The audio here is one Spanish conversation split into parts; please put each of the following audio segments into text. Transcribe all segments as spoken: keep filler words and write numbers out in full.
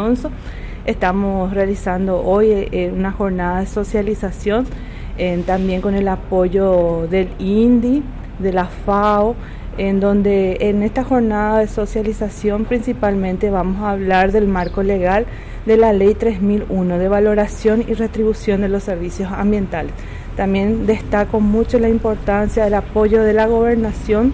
Alonso. Estamos realizando hoy eh, una jornada de socialización, eh, también con el apoyo del I N D I, de la FAO, en donde en esta jornada de socialización principalmente vamos a hablar del marco legal de la Ley tres mil uno de valoración y retribución de los servicios ambientales. También destaco mucho la importancia del apoyo de la gobernación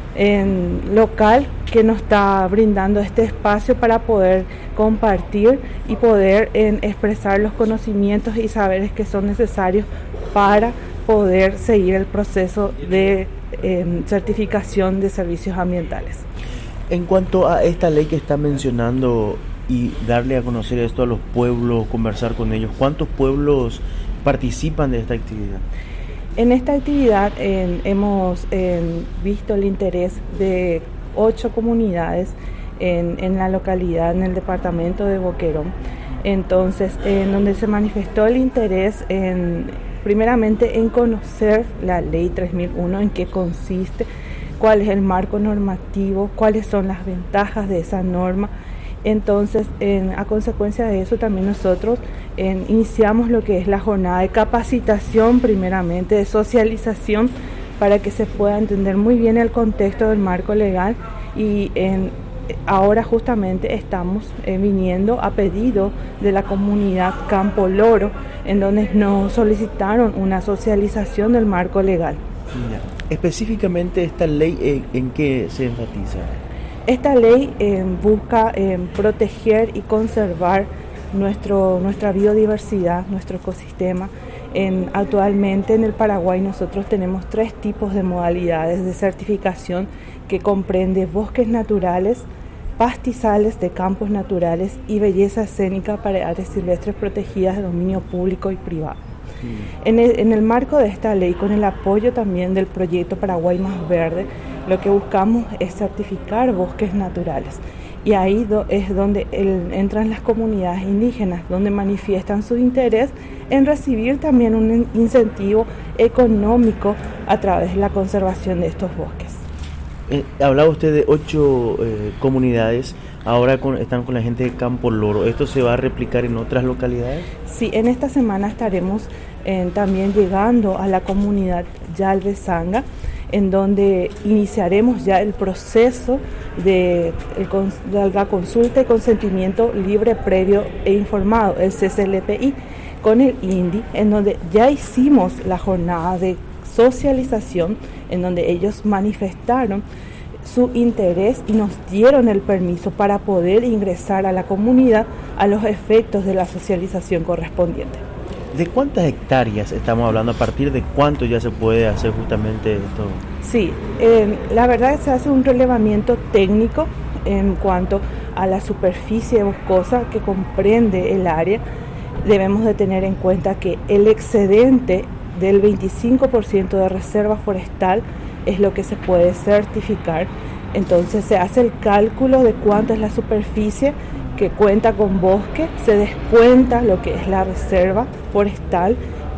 en local, que nos está brindando este espacio para poder compartir y poder en, expresar los conocimientos y saberes que son necesarios para poder seguir el proceso de eh, certificación de servicios ambientales. En cuanto a esta ley que está mencionando y darle a conocer esto a los pueblos, conversar con ellos, ¿cuántos pueblos participan de esta actividad? En esta actividad eh, hemos eh, visto el interés de ocho comunidades en, en la localidad, en el departamento de Boquerón. Entonces, en donde se manifestó el interés en, primeramente, en conocer la Ley tres mil uno, en qué consiste, cuál es el marco normativo, cuáles son las ventajas de esa norma. Entonces, en, a consecuencia de eso, también nosotros en, iniciamos lo que es la jornada de capacitación, primeramente de socialización, para que se pueda entender muy bien el contexto del marco legal. Y en, ahora justamente estamos eh, viniendo a pedido de la comunidad Campo Loro, en donde nos solicitaron una socialización del marco legal. Mira, específicamente esta ley, eh, ¿en qué se enfatiza? Esta ley eh, busca eh, proteger y conservar nuestro, nuestra biodiversidad, nuestro ecosistema. En, actualmente en el Paraguay nosotros tenemos tres tipos de modalidades de certificación que comprende bosques naturales, pastizales de campos naturales y belleza escénica para áreas silvestres protegidas de dominio público y privado. Sí. En, el, en el marco de esta ley, con el apoyo también del proyecto Paraguay Más Verde, lo que buscamos es certificar bosques naturales. Y ahí do, es donde el, entran las comunidades indígenas, donde manifiestan su interés en recibir también un incentivo económico a través de la conservación de estos bosques. Eh, hablaba usted de ocho eh, comunidades, ahora con, están con la gente de Campo Loro. ¿Esto se va a replicar en otras localidades? Sí, en esta semana estaremos eh, también llegando a la comunidad Yalvezanga, en donde iniciaremos ya el proceso de, el, de la consulta y consentimiento libre, previo e informado, el C C L P I, con el I N D I, en donde ya hicimos la jornada de socialización, en donde ellos manifestaron su interés y nos dieron el permiso para poder ingresar a la comunidad a los efectos de la socialización correspondiente. ¿De cuántas hectáreas estamos hablando? ¿A partir de cuánto ya se puede hacer justamente esto? Sí, eh, la verdad es que se hace un relevamiento técnico en cuanto a la superficie boscosa que comprende el área. Debemos de tener en cuenta que el excedente del veinticinco por ciento de reserva forestal es lo que se puede certificar. Entonces se hace el cálculo de cuánto es la superficie que cuenta con bosque, se descuenta lo que es la reserva forestal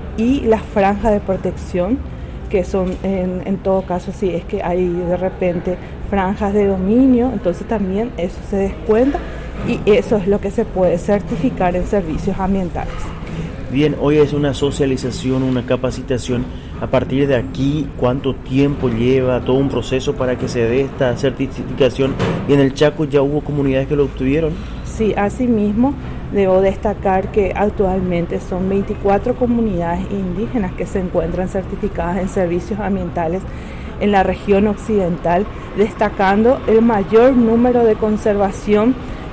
y la franja de protección, que son en, en todo caso, si es que hay de repente franjas de dominio, entonces también eso se descuenta y eso es lo que se puede certificar en servicios ambientales. Bien, hoy es una socialización, una capacitación. A partir de aquí, ¿cuánto tiempo lleva todo un proceso para que se dé esta certificación? Y en el Chaco ya hubo comunidades que lo obtuvieron. Sí, asimismo, debo destacar que actualmente son veinticuatro comunidades indígenas que se encuentran certificadas en servicios ambientales en la región occidental, destacando el mayor número de conservación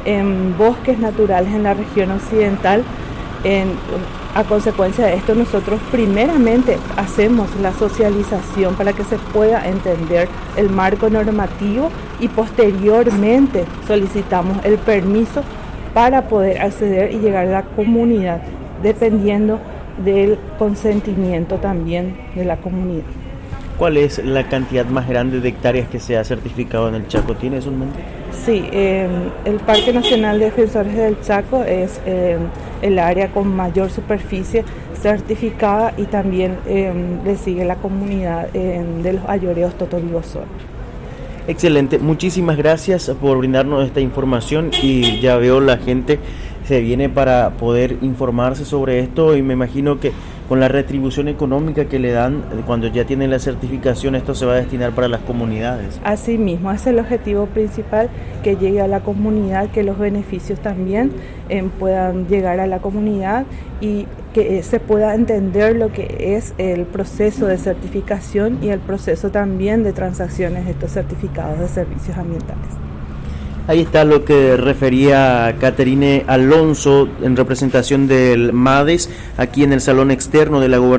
en bosques naturales en la región occidental. En, a consecuencia de esto, nosotros primeramente hacemos la socialización para que se pueda entender el marco normativo y posteriormente solicitamos el permiso para poder acceder y llegar a la comunidad, dependiendo del consentimiento también de la comunidad. ¿Cuál es la cantidad más grande de hectáreas que se ha certificado en el Chaco? ¿Tienes un mente? Sí, eh, el Parque Nacional de Defensores del Chaco es eh, el área con mayor superficie certificada y también eh, le sigue la comunidad eh, de los Ayoreos Totorigosor. Excelente, muchísimas gracias por brindarnos esta información y ya veo la gente se viene para poder informarse sobre esto, y me imagino que con la retribución económica que le dan cuando ya tienen la certificación, esto se va a destinar para las comunidades. Así mismo, ese es el objetivo principal, que llegue a la comunidad, que los beneficios también eh, puedan llegar a la comunidad y que eh, se pueda entender lo que es el proceso de certificación y el proceso también de transacciones de estos certificados de servicios ambientales. Ahí está lo que refería Caterine Alonso en representación del MADES aquí en el salón externo de la Gobernación.